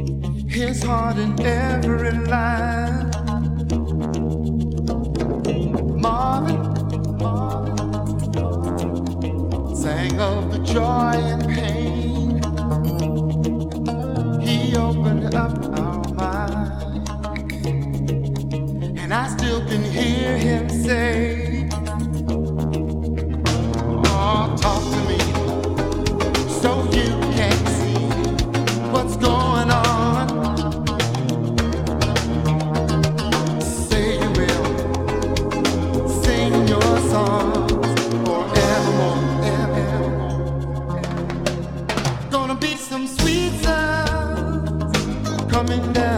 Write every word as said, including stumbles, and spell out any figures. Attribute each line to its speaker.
Speaker 1: his heart in every line. Marvin, Marvin sang of the joy and pain. He opened up our mind, and I still can hear him say, oh, talk to me so you can see what's going on. Say you will sing your songs forevermore, evermore. Gonna be some sweet sounds coming down